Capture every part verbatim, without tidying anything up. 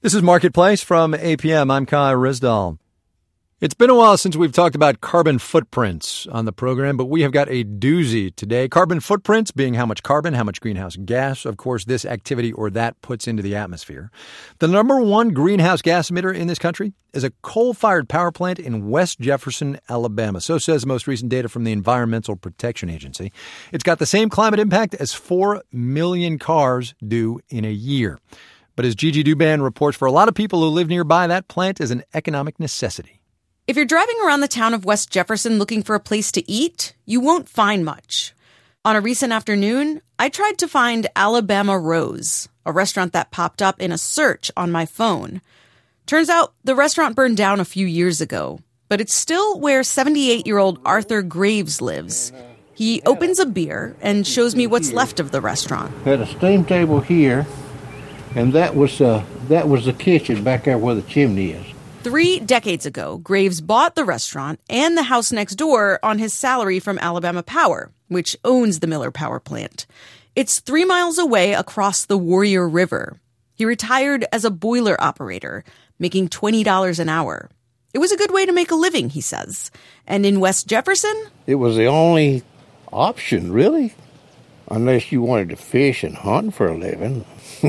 This is Marketplace from A P M. I'm Kai Risdall. It's been a while since we've talked about carbon footprints on the program, but we have got a doozy today. Carbon footprints being how much carbon, how much greenhouse gas, of course, this activity or that puts into the atmosphere. The number one greenhouse gas emitter in this country is a coal-fired power plant in West Jefferson, Alabama. So says the most recent data from the Environmental Protection Agency. It's got the same climate impact as four million cars do in a year. But as Gigi Douban reports, for a lot of people who live nearby, that plant is an economic necessity. If you're driving around the town of West Jefferson looking for a place to eat, you won't find much. On a recent afternoon, I tried to find Alabama Rose, a restaurant that popped up in a search on my phone. Turns out the restaurant burned down a few years ago, but it's still where seventy-eight-year-old Arthur Graves lives. He opens a beer and shows me what's left of the restaurant. Had a steam table here, and that was uh, that was the kitchen back there where the chimney is. Three decades ago, Graves bought the restaurant and the house next door on his salary from Alabama Power, which owns the Miller Power Plant. It's three miles away across the Warrior River. He retired as a boiler operator, making twenty dollars an hour. It was a good way to make a living, he says. And in West Jefferson? It was the only option, really, unless you wanted to fish and hunt for a living.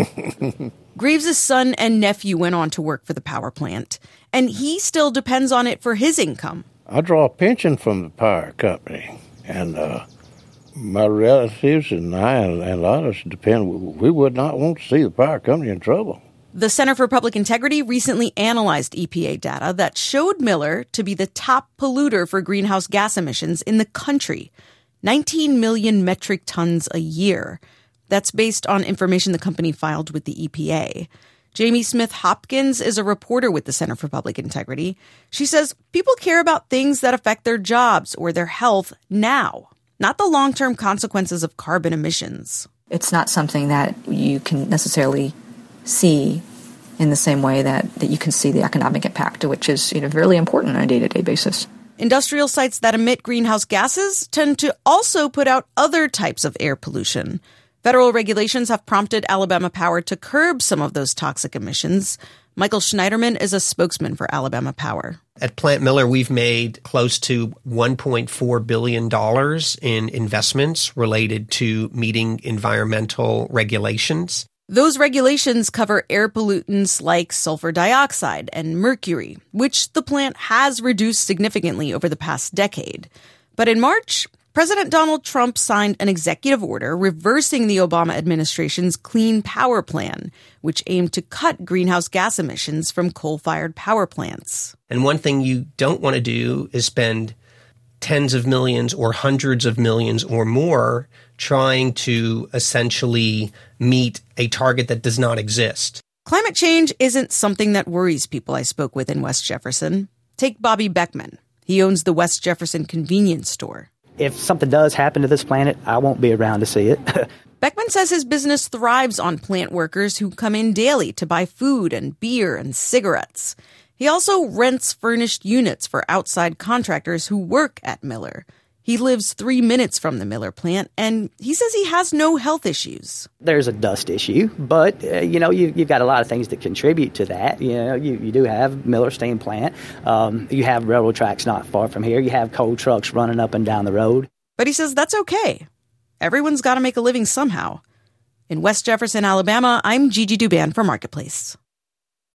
Graves' son and nephew went on to work for the power plant, and he still depends on it for his income. I draw a pension from the power company, and uh, my relatives and I and a lot of us depend. We would not want to see the power company in trouble. The Center for Public Integrity recently analyzed E P A data that showed Miller to be the top polluter for greenhouse gas emissions in the country, nineteen million metric tons a year. That's based on information the company filed with the E P A. Jamie Smith Hopkins is a reporter with the Center for Public Integrity. She says people care about things that affect their jobs or their health now, not the long-term consequences of carbon emissions. It's not something that you can necessarily see in the same way that, that you can see the economic impact, which is, you know, really important on a day-to-day basis. Industrial sites that emit greenhouse gases tend to also put out other types of air pollution. Federal regulations have prompted Alabama Power to curb some of those toxic emissions. Michael Schneiderman is a spokesman for Alabama Power. At Plant Miller, we've made close to one point four billion dollars in investments related to meeting environmental regulations. Those regulations cover air pollutants like sulfur dioxide and mercury, which the plant has reduced significantly over the past decade. But in March, President Donald Trump signed an executive order reversing the Obama administration's Clean Power Plan, which aimed to cut greenhouse gas emissions from coal-fired power plants. And one thing you don't want to do is spend tens of millions or hundreds of millions or more trying to essentially meet a target that does not exist. Climate change isn't something that worries people I spoke with in West Jefferson. Take Bobby Beckman. He owns the West Jefferson convenience store. If something does happen to this planet, I won't be around to see it. Beckman says his business thrives on plant workers who come in daily to buy food and beer and cigarettes. He also rents furnished units for outside contractors who work at Miller. He lives three minutes from the Miller plant, and he says he has no health issues. There's a dust issue, but, uh, you know, you, you've got a lot of things that contribute to that. You know, you, you do have Miller Steam Plant. Um, you have railroad tracks not far from here. You have coal trucks running up and down the road. But he says that's okay. Everyone's got to make a living somehow. In West Jefferson, Alabama, I'm Gigi Douban for Marketplace.